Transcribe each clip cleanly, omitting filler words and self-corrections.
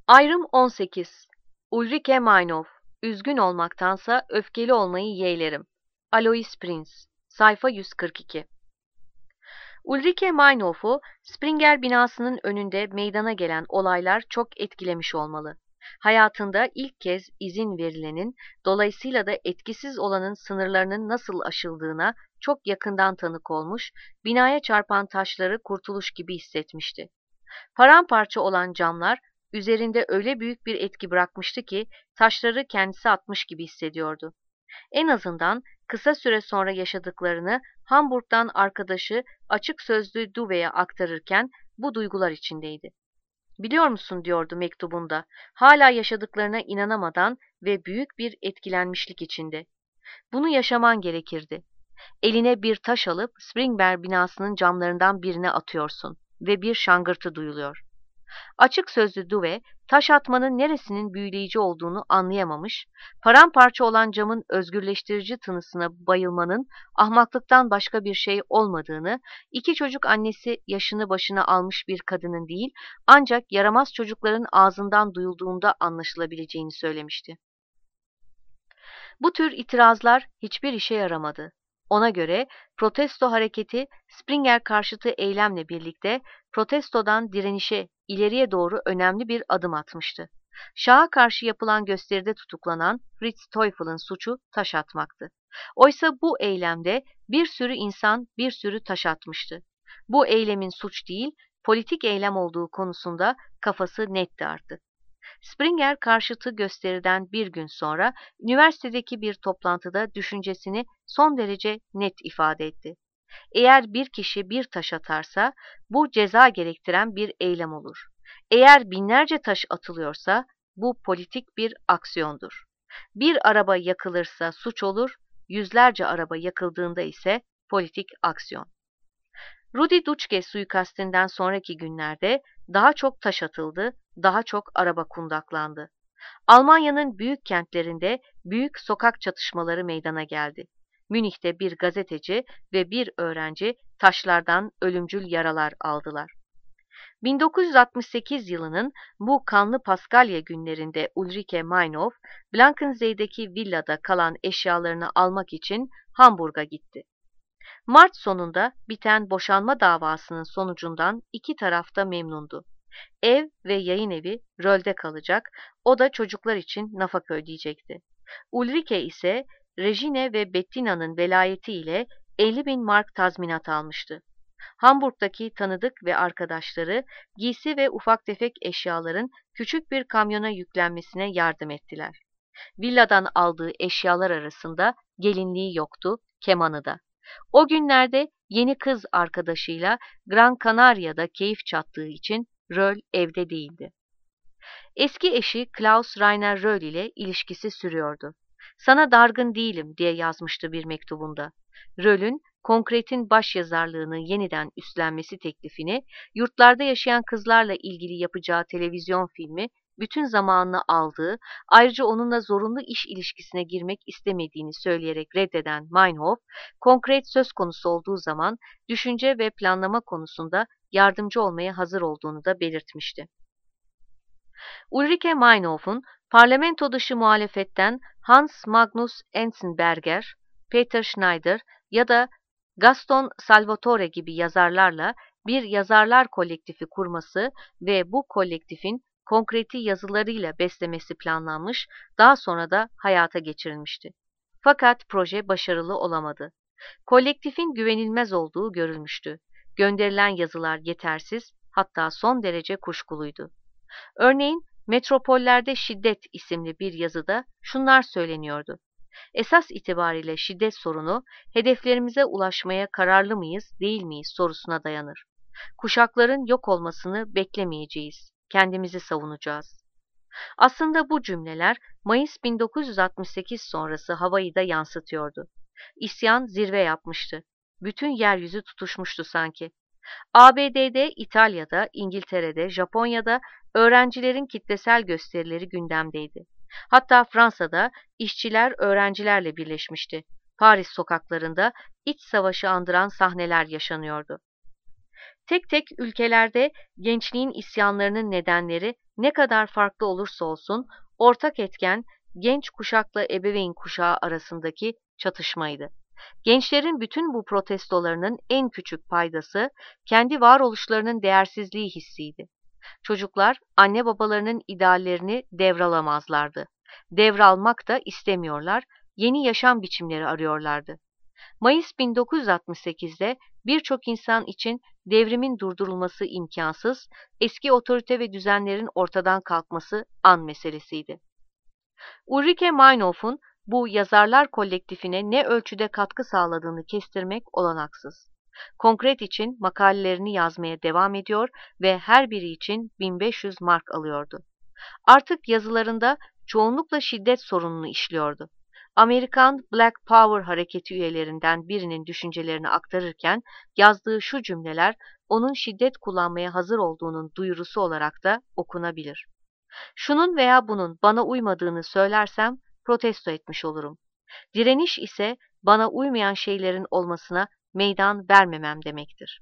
Ayrım 18. Ulrike Meinhof. Üzgün olmaktansa öfkeli olmayı yeğlerim. Alois Prince. Sayfa 142. Ulrike Meinhof'u Springer binasının önünde meydana gelen olaylar çok etkilemiş olmalı. Hayatında ilk kez izin verilenin, dolayısıyla da etkisiz olanın sınırlarının nasıl aşıldığına çok yakından tanık olmuş, binaya çarpan taşları kurtuluş gibi hissetmişti. Paramparça olan camlar üzerinde öyle büyük bir etki bırakmıştı ki taşları kendisi atmış gibi hissediyordu. En azından kısa süre sonra yaşadıklarını Hamburg'dan arkadaşı açık sözlü Duve'ye aktarırken bu duygular içindeydi. "Biliyor musun?" diyordu mektubunda, hala yaşadıklarına inanamadan ve büyük bir etkilenmişlik içinde. "Bunu yaşaman gerekirdi. Eline bir taş alıp Springer binasının camlarından birine atıyorsun ve bir şangırtı duyuluyor." Açık sözlü Duve, taş atmanın neresinin büyüleyici olduğunu anlayamamış, paramparça olan camın özgürleştirici tınısına bayılmanın ahmaklıktan başka bir şey olmadığını, iki çocuk annesi yaşını başına almış bir kadının değil, ancak yaramaz çocukların ağzından duyulduğunda anlaşılabileceğini söylemişti. Bu tür itirazlar hiçbir işe yaramadı. Ona göre protesto hareketi Springer karşıtı eylemle birlikte protestodan direnişe ileriye doğru önemli bir adım atmıştı. Şah'a karşı yapılan gösteride tutuklanan Fritz Teufel'ın suçu taş atmaktı. Oysa bu eylemde bir sürü insan bir sürü taş atmıştı. Bu eylemin suç değil, politik eylem olduğu konusunda kafası netti artık. Springer karşıtı gösteriden bir gün sonra üniversitedeki bir toplantıda düşüncesini son derece net ifade etti. Eğer bir kişi bir taş atarsa bu ceza gerektiren bir eylem olur. Eğer binlerce taş atılıyorsa bu politik bir aksiyondur. Bir araba yakılırsa suç olur, yüzlerce araba yakıldığında ise politik aksiyon. Rudi Dutschke suikastinden sonraki günlerde daha çok taş atıldı, daha çok araba kundaklandı. Almanya'nın büyük kentlerinde büyük sokak çatışmaları meydana geldi. Münih'te bir gazeteci ve bir öğrenci taşlardan ölümcül yaralar aldılar. 1968 yılının bu kanlı Paskalya günlerinde Ulrike Meinhof, Blankensee''deki villada kalan eşyalarını almak için Hamburg'a gitti. Mart sonunda biten boşanma davasının sonucundan iki taraf da memnundu. Ev ve yayın evi Röl'de kalacak, o da çocuklar için nafaka ödeyecekti. Ulrike ise Regine ve Bettina'nın velayetiyle 50.000 mark tazminat almıştı. Hamburg'daki tanıdık ve arkadaşları giysi ve ufak tefek eşyaların küçük bir kamyona yüklenmesine yardım ettiler. Villadan aldığı eşyalar arasında gelinliği yoktu, kemanı da. O günlerde yeni kız arkadaşıyla Gran Canaria'da keyif çattığı için Röhl evde değildi. Eski eşi Klaus Rainer Röhl ile ilişkisi sürüyordu. "Sana dargın değilim," diye yazmıştı bir mektubunda. Röhl'ün Konkret'in başyazarlığını yeniden üstlenmesi teklifini, yurtlarda yaşayan kızlarla ilgili yapacağı televizyon filmi bütün zamanını aldığı, ayrıca onunla zorunlu iş ilişkisine girmek istemediğini söyleyerek reddeden Meinhof, Konkret söz konusu olduğu zaman düşünce ve planlama konusunda yardımcı olmaya hazır olduğunu da belirtmişti. Ulrike Meinhof'un parlamento dışı muhalefetten Hans Magnus Enzensberger, Peter Schneider ya da Gaston Salvatore gibi yazarlarla bir yazarlar kolektifi kurması ve bu kolektifin Konkret'i yazılarıyla beslemesi planlanmış, daha sonra da hayata geçirilmişti. Fakat proje başarılı olamadı. Kolektifin güvenilmez olduğu görülmüştü. Gönderilen yazılar yetersiz, hatta son derece kuşkuluydu. Örneğin Metropollerde Şiddet isimli bir yazıda şunlar söyleniyordu: "Esas itibariyle şiddet sorunu, hedeflerimize ulaşmaya kararlı mıyız, değil miyiz sorusuna dayanır. Kuşakların yok olmasını beklemeyeceğiz, kendimizi savunacağız." Aslında bu cümleler Mayıs 1968 sonrası havayı da yansıtıyordu. İsyan zirve yapmıştı. Bütün yeryüzü tutuşmuştu sanki. ABD'de, İtalya'da, İngiltere'de, Japonya'da öğrencilerin kitlesel gösterileri gündemdeydi. Hatta Fransa'da işçiler öğrencilerle birleşmişti. Paris sokaklarında iç savaşı andıran sahneler yaşanıyordu. Tek tek ülkelerde gençliğin isyanlarının nedenleri Ne kadar farklı olursa olsun ortak etken genç kuşakla ebeveyn kuşağı arasındaki çatışmaydı. Gençlerin bütün bu protestolarının en küçük paydası kendi varoluşlarının değersizliği hissiydi. Çocuklar anne babalarının ideallerini devralamazlardı. Devralmak da istemiyorlar, yeni yaşam biçimleri arıyorlardı. Mayıs 1968'de birçok insan için devrimin durdurulması imkansız, eski otorite ve düzenlerin ortadan kalkması an meselesiydi. Ulrike Meinhof'un bu yazarlar kolektifine ne ölçüde katkı sağladığını kestirmek olanaksız. Konkret için makalelerini yazmaya devam ediyor ve her biri için 1500 mark alıyordu. Artık yazılarında çoğunlukla şiddet sorununu işliyordu. Amerikan Black Power hareketi üyelerinden birinin düşüncelerini aktarırken yazdığı şu cümleler onun şiddet kullanmaya hazır olduğunun duyurusu olarak da okunabilir. Şunun veya bunun bana uymadığını söylersem protesto etmiş olurum. Direniş ise bana uymayan şeylerin olmasına meydan vermemem demektir.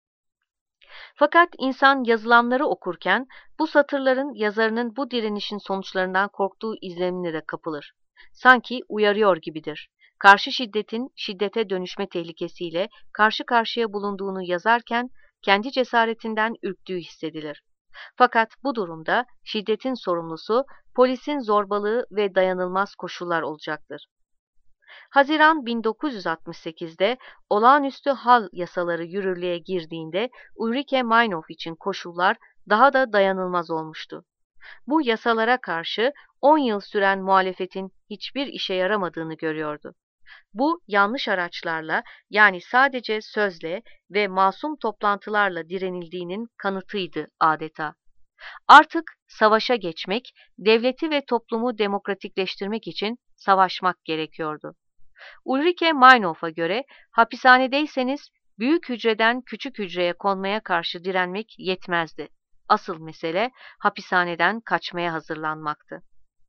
Fakat insan yazılanları okurken bu satırların yazarının bu direnişin sonuçlarından korktuğu izlenimine de kapılır. Sanki uyarıyor gibidir. Karşı şiddetin şiddete dönüşme tehlikesiyle karşı karşıya bulunduğunu yazarken kendi cesaretinden ürktüğü hissedilir. Fakat bu durumda şiddetin sorumlusu polisin zorbalığı ve dayanılmaz koşullar olacaktır. Haziran 1968'de olağanüstü hal yasaları yürürlüğe girdiğinde Ulrike Meinhof için koşullar daha da dayanılmaz olmuştu. Bu yasalara karşı 10 yıl süren muhalefetin hiçbir işe yaramadığını görüyordu. Bu yanlış araçlarla yani sadece sözle ve masum toplantılarla direnildiğinin kanıtıydı adeta. Artık savaşa geçmek, devleti ve toplumu demokratikleştirmek için savaşmak gerekiyordu. Ulrike Meinhof'a göre hapishanedeyseniz büyük hücreden küçük hücreye konmaya karşı direnmek yetmezdi. Asıl mesele hapishaneden kaçmaya hazırlanmaktı.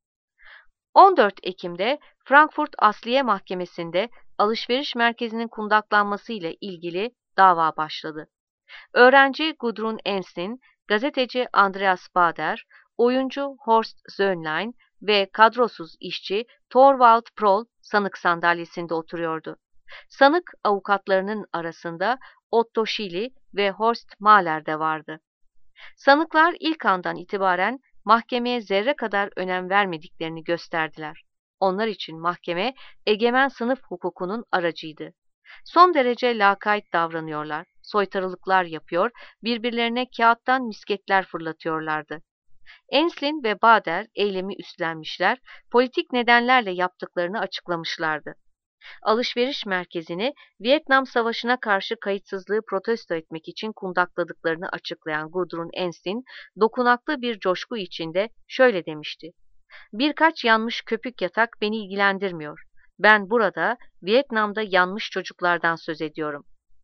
14 Ekim'de Frankfurt Asliye Mahkemesi'nde alışveriş merkezinin kundaklanması ile ilgili dava başladı. Öğrenci Gudrun Ensslin, gazeteci Andreas Bader, oyuncu Horst Söhnlein ve kadrosuz işçi Torvald Prol sanık sandalyesinde oturuyordu. Sanık avukatlarının arasında Otto Schily ve Horst Mahler de vardı. Sanıklar ilk andan itibaren mahkemeye zerre kadar önem vermediklerini gösterdiler. Onlar için mahkeme egemen sınıf hukukunun aracıydı. Son derece lakayt davranıyorlar, soytarılıklar yapıyor, birbirlerine kağıttan misketler fırlatıyorlardı. Enslin ve Bader eylemi üstlenmişler, politik nedenlerle yaptıklarını açıklamışlardı. Alışveriş merkezini Vietnam Savaşı'na karşı kayıtsızlığı protesto etmek için kundakladıklarını açıklayan Gudrun Ensslin, dokunaklı bir coşku içinde şöyle demişti: "Birkaç yanmış köpük yatak beni ilgilendirmiyor. Ben burada Vietnam'da yanmış çocuklardan söz ediyorum."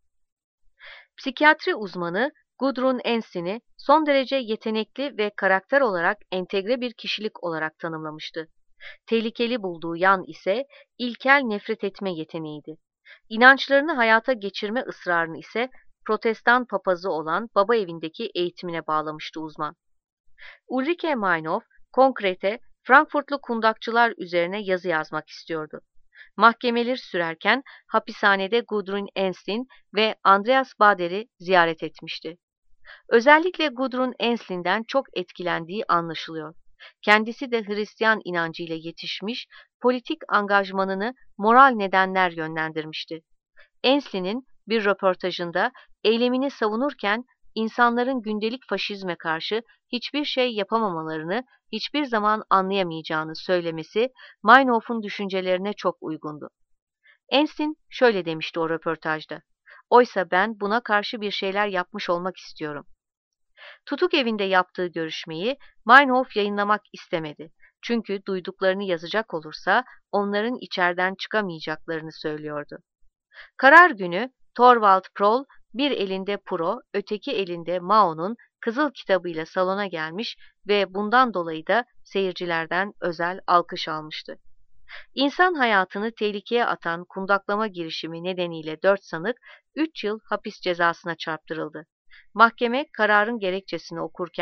Psikiyatri uzmanı Gudrun Enslin'i son derece yetenekli ve karakter olarak entegre bir kişilik olarak tanımlamıştı. Tehlikeli bulduğu yan ise ilkel nefret etme yeteneğiydi. İnançlarını hayata geçirme ısrarını ise Protestan papazı olan baba evindeki eğitimine bağlamıştı uzman. Ulrike Meinhof, Konkrete Frankfurtlu kundakçılar üzerine yazı yazmak istiyordu. Mahkemeler sürerken hapishanede Gudrun Ensslin ve Andreas Bader'i ziyaret etmişti. Özellikle Gudrun Enslin'den çok etkilendiği anlaşılıyor. Kendisi de Hristiyan inancıyla yetişmiş, politik angajmanını moral nedenler yönlendirmişti. Enslin'in bir röportajında eylemini savunurken insanların gündelik faşizme karşı hiçbir şey yapamamalarını hiçbir zaman anlayamayacağını söylemesi Meinhof'un düşüncelerine çok uygundu. Enslin şöyle demişti o röportajda: "Oysa ben buna karşı bir şeyler yapmış olmak istiyorum." Tutuk evinde yaptığı görüşmeyi Meinhof yayınlamak istemedi. Çünkü duyduklarını yazacak olursa onların içeriden çıkamayacaklarını söylüyordu. Karar günü Torvald Prol bir elinde Pro, öteki elinde Mao'nun kızıl kitabıyla salona gelmiş ve bundan dolayı da seyircilerden özel alkış almıştı. İnsan hayatını tehlikeye atan kundaklama girişimi nedeniyle 4 sanık 3 yıl hapis cezasına çarptırıldı. Mahkeme kararın gerekçesini okurken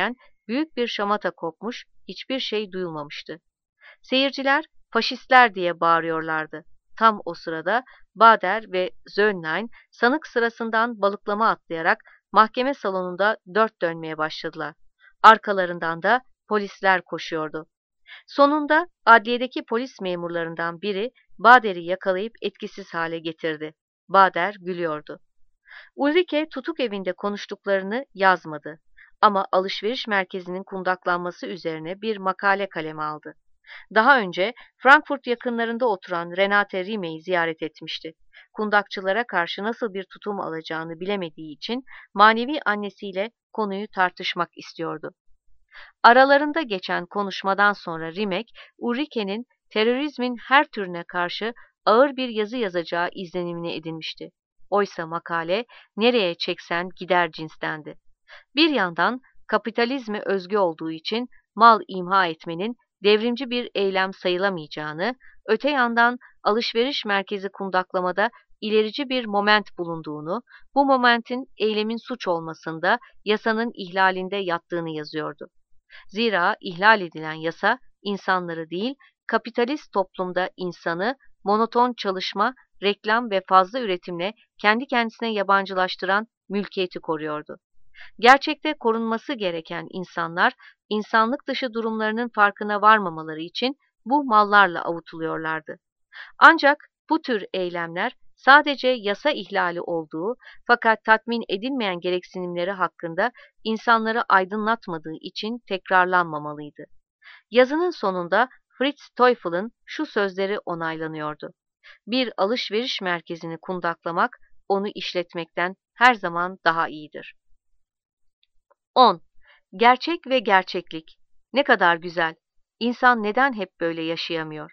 büyük bir şamata kopmuş, hiçbir şey duyulmamıştı. Seyirciler faşistler diye bağırıyorlardı. Tam o sırada Bader ve Zöllner sanık sırasından balıklama atlayarak mahkeme salonunda dört dönmeye başladılar. Arkalarından da polisler koşuyordu. Sonunda adliyedeki polis memurlarından biri Bader'i yakalayıp etkisiz hale getirdi. Bader gülüyordu. Ulrike tutuk evinde konuştuklarını yazmadı ama alışveriş merkezinin kundaklanması üzerine bir makale kaleme aldı. Daha önce Frankfurt yakınlarında oturan Renate Rime'yi ziyaret etmişti. Kundakçılara karşı nasıl bir tutum alacağını bilemediği için manevi annesiyle konuyu tartışmak istiyordu. Aralarında geçen konuşmadan sonra Rimek, Ulrike'nin terörizmin her türüne karşı ağır bir yazı yazacağı izlenimini edinmişti. Oysa makale nereye çeksen gider cinstendi. Bir yandan kapitalizme özgü olduğu için mal imha etmenin devrimci bir eylem sayılamayacağını, öte yandan alışveriş merkezi kundaklamada ilerici bir moment bulunduğunu, bu momentin eylemin suç olmasında yasanın ihlalinde yattığını yazıyordu. Zira ihlal edilen yasa insanları değil, kapitalist toplumda insanı monoton çalışma, reklam ve fazla üretimle kendi kendisine yabancılaştıran mülkiyeti koruyordu. Gerçekte korunması gereken insanlar, insanlık dışı durumlarının farkına varmamaları için bu mallarla avutuluyorlardı. Ancak bu tür eylemler sadece yasa ihlali olduğu fakat tatmin edilmeyen gereksinimleri hakkında insanları aydınlatmadığı için tekrarlanmamalıydı. Yazının sonunda Fritz Teufel'ın şu sözleri onaylanıyordu. Bir alışveriş merkezini kundaklamak onu işletmekten her zaman daha iyidir. 10. Gerçek ve gerçeklik. Ne kadar güzel. İnsan neden hep böyle yaşayamıyor?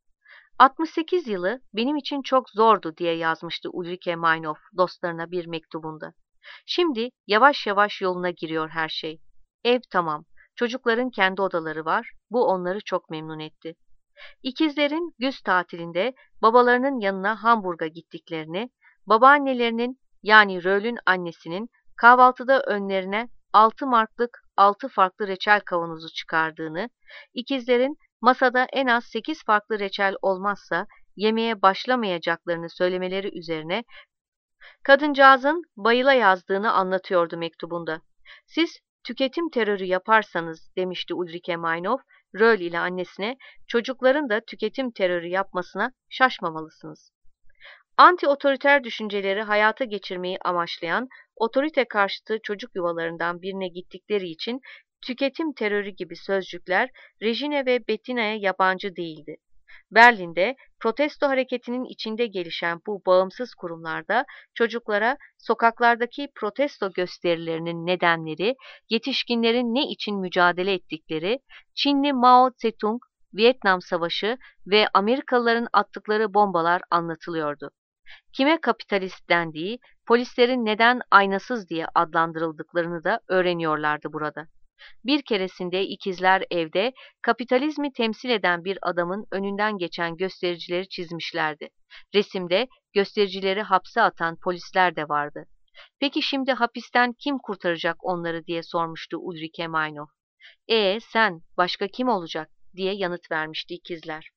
68 yılı benim için çok zordu diye yazmıştı Ulrike Meinhof dostlarına bir mektubunda. Şimdi yavaş yavaş yoluna giriyor her şey. Ev tamam. Çocukların kendi odaları var. Bu onları çok memnun etti. İkizlerin güz tatilinde babalarının yanına Hamburg'a gittiklerini, babaannelerinin yani Röhl'ün annesinin kahvaltıda önlerine 6 marklık 6 farklı reçel kavanozu çıkardığını, ikizlerin masada en az 8 farklı reçel olmazsa yemeğe başlamayacaklarını söylemeleri üzerine kadıncağızın bayıla yazdığını anlatıyordu mektubunda. Siz tüketim terörü yaparsanız demişti Ulrike Meinhof, Röhl ile annesine çocukların da tüketim terörü yapmasına şaşmamalısınız. Anti-otoriter düşünceleri hayata geçirmeyi amaçlayan otorite karşıtı çocuk yuvalarından birine gittikleri için tüketim terörü gibi sözcükler Regine ve Bettina'ya yabancı değildi. Berlin'de protesto hareketinin içinde gelişen bu bağımsız kurumlarda çocuklara sokaklardaki protesto gösterilerinin nedenleri, yetişkinlerin ne için mücadele ettikleri, Çinli Mao Zedong, Vietnam Savaşı ve Amerikalıların attıkları bombalar anlatılıyordu. Kime kapitalist dendiği, polislerin neden aynasız diye adlandırıldıklarını da öğreniyorlardı burada. Bir keresinde ikizler evde kapitalizmi temsil eden bir adamın önünden geçen göstericileri çizmişlerdi. Resimde göstericileri hapse atan polisler de vardı. Peki şimdi hapisten kim kurtaracak onları diye sormuştu Ulrike Meinhof. Sen, başka kim olacak diye yanıt vermişti ikizler.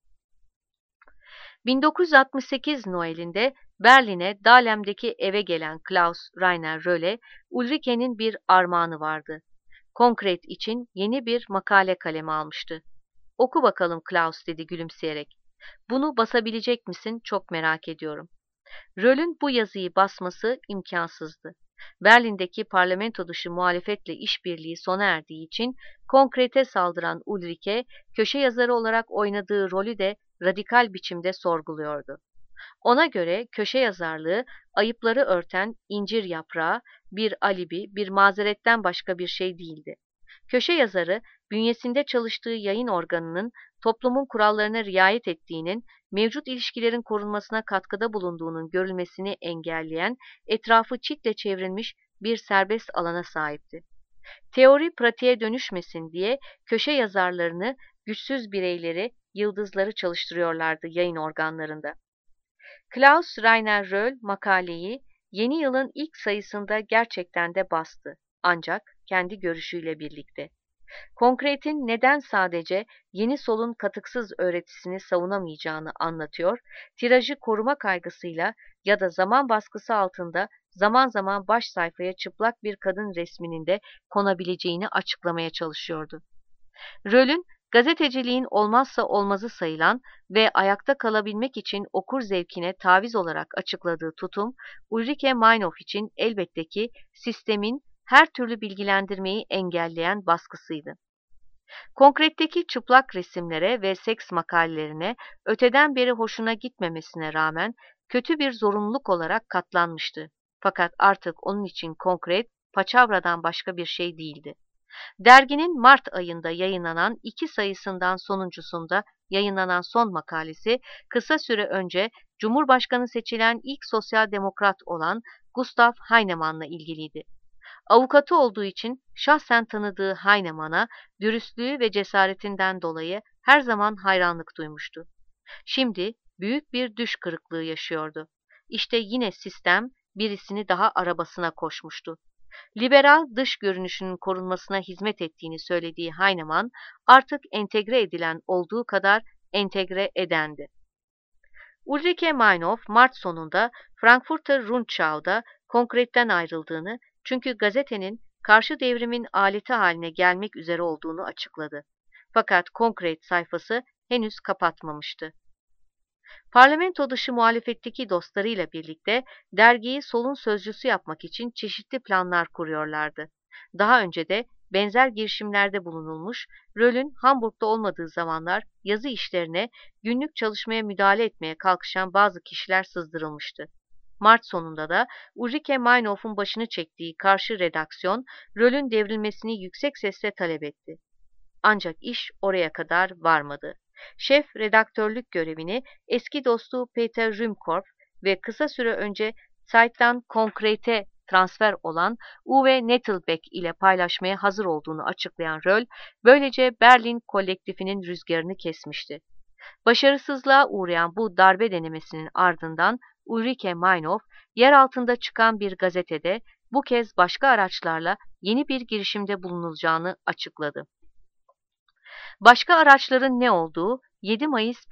1968 Noel'inde Berlin'e Dahlem'deki eve gelen Klaus Rainer Röhle, Ulrike'nin bir armağanı vardı. Konkret için yeni bir makale kaleme almıştı. Oku bakalım Klaus dedi gülümseyerek. Bunu basabilecek misin çok merak ediyorum. Röhl'ün bu yazıyı basması imkansızdı. Berlin'deki parlamento dışı muhalefetle işbirliği sona erdiği için Konkret'e saldıran Ulrike, köşe yazarı olarak oynadığı rolü de radikal biçimde sorguluyordu. Ona göre köşe yazarlığı ayıpları örten incir yaprağı, bir alibi, bir mazeretten başka bir şey değildi. Köşe yazarı, bünyesinde çalıştığı yayın organının toplumun kurallarına riayet ettiğinin, mevcut ilişkilerin korunmasına katkıda bulunduğunun görülmesini engelleyen, etrafı çitle çevrilmiş bir serbest alana sahipti. Teori pratiğe dönüşmesin diye köşe yazarlarını, güçsüz bireyleri, yıldızları çalıştırıyorlardı yayın organlarında. Klaus Rainer Röhl makaleyi yeni yılın ilk sayısında gerçekten de bastı. Ancak kendi görüşüyle birlikte. Konkret'in neden sadece yeni solun katıksız öğretisini savunamayacağını anlatıyor, tirajı koruma kaygısıyla ya da zaman baskısı altında zaman zaman baş sayfaya çıplak bir kadın resminin de konabileceğini açıklamaya çalışıyordu. Röl'ün gazeteciliğin olmazsa olmazı sayılan ve ayakta kalabilmek için okur zevkine taviz olarak açıkladığı tutum, Ulrike Meinhof için elbette ki sistemin her türlü bilgilendirmeyi engelleyen baskısıydı. Konkretteki çıplak resimlere ve seks makalelerine öteden beri hoşuna gitmemesine rağmen kötü bir zorunluluk olarak katlanmıştı. Fakat artık onun için konkret, paçavradan başka bir şey değildi. Derginin Mart ayında yayınlanan 2 sayısından sonuncusunda yayınlanan son makalesi kısa süre önce Cumhurbaşkanı seçilen ilk sosyal demokrat olan Gustav Heinemann'la ilgiliydi. Avukatı olduğu için şahsen tanıdığı Heinemann'a dürüstlüğü ve cesaretinden dolayı her zaman hayranlık duymuştu. Şimdi büyük bir düş kırıklığı yaşıyordu. İşte yine sistem birisini daha arabasına koşmuştu. Liberal dış görünüşünün korunmasına hizmet ettiğini söylediği Heinemann artık entegre edilen olduğu kadar entegre edendi. Ulrike Meinhof Mart sonunda Frankfurter Rundschau'da Konkret'ten ayrıldığını çünkü gazetenin karşı devrimin aleti haline gelmek üzere olduğunu açıkladı. Fakat Konkret sayfası henüz kapatmamıştı. Parlamento dışı muhalefetteki dostlarıyla birlikte dergiyi solun sözcüsü yapmak için çeşitli planlar kuruyorlardı. Daha önce de benzer girişimlerde bulunulmuş, Röl'ün Hamburg'da olmadığı zamanlar yazı işlerine, günlük çalışmaya müdahale etmeye kalkışan bazı kişiler sızdırılmıştı. Mart sonunda da Ulrike Meinhof'un başını çektiği karşı redaksiyon, Röl'ün devrilmesini yüksek sesle talep etti. Ancak iş oraya kadar varmadı. Şef redaktörlük görevini eski dostu Peter Rümkorff ve kısa süre önce Zeit'ten Konkret'e transfer olan Uwe Nettelbeck ile paylaşmaya hazır olduğunu açıklayan Röll, böylece Berlin kolektifinin rüzgarını kesmişti. Başarısızlığa uğrayan bu darbe denemesinin ardından Ulrike Meinhof, yer altında çıkan bir gazetede bu kez başka araçlarla yeni bir girişimde bulunulacağını açıkladı. Başka araçların ne olduğu 7 Mayıs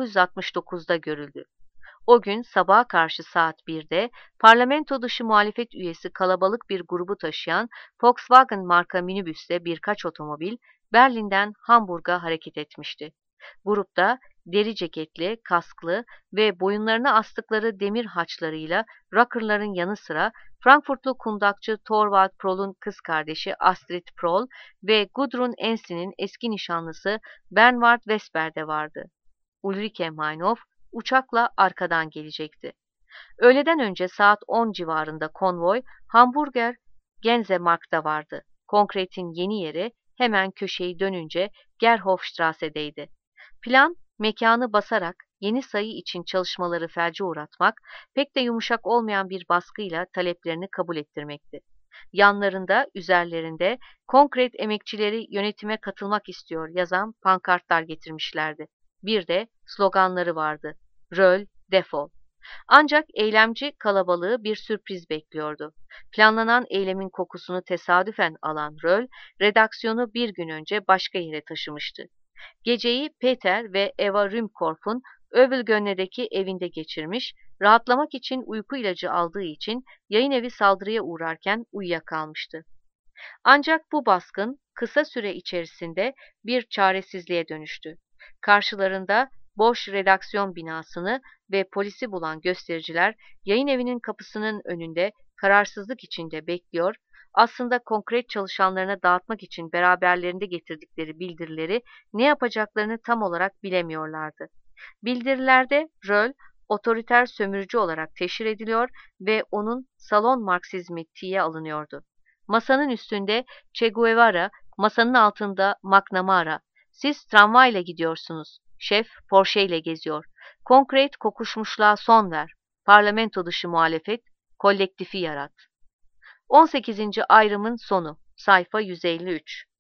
1969'da görüldü. O gün sabaha karşı saat 1'de parlamento dışı muhalefet üyesi kalabalık bir grubu taşıyan Volkswagen marka minibüsle birkaç otomobil Berlin'den Hamburg'a hareket etmişti. Grupta deri ceketli, kasklı ve boyunlarına astıkları demir haçlarıyla rockerların yanı sıra Frankfurtlu kundakçı Torvald Proll'un kız kardeşi Astrid Proll ve Gudrun Ensin'in eski nişanlısı Bernward Vesper de vardı. Ulrike Meinhof uçakla arkadan gelecekti. Öğleden önce saat 10 civarında konvoy Hamburger Gänsemarkt'ta vardı. Konkret'in yeni yeri hemen köşeyi dönünce Gerhofstrasse'deydi. Plan, mekanı basarak yeni sayı için çalışmaları felce uğratmak, pek de yumuşak olmayan bir baskıyla taleplerini kabul ettirmekti. Yanlarında, üzerlerinde Konkret emekçileri yönetime katılmak istiyor yazan pankartlar getirmişlerdi. Bir de sloganları vardı. Röll, defol. Ancak eylemci kalabalığı bir sürpriz bekliyordu. Planlanan eylemin kokusunu tesadüfen alan Röll, redaksiyonu bir gün önce başka yere taşımıştı. Geceyi Peter ve Eva Rümkorff'un Övelgönne'deki evinde geçirmiş, rahatlamak için uyku ilacı aldığı için yayınevi saldırıya uğrarken uyuyakalmıştı. Ancak bu baskın kısa süre içerisinde bir çaresizliğe dönüştü. Karşılarında boş redaksiyon binasını ve polisi bulan göstericiler yayınevinin kapısının önünde kararsızlık içinde bekliyor, aslında konkret çalışanlarına dağıtmak için beraberlerinde getirdikleri bildirileri ne yapacaklarını tam olarak bilemiyorlardı. Bildirilerde Röll, otoriter sömürücü olarak teşhir ediliyor ve onun salon Marksizmi tiye alınıyordu. Masanın üstünde Che Guevara, masanın altında McNamara. Siz tramvayla gidiyorsunuz. Şef Porsche ile geziyor. Konkret kokuşmuşluğa son ver. Parlamento dışı muhalefet, kolektifi yarat. 18. ayrımın sonu. Sayfa 153.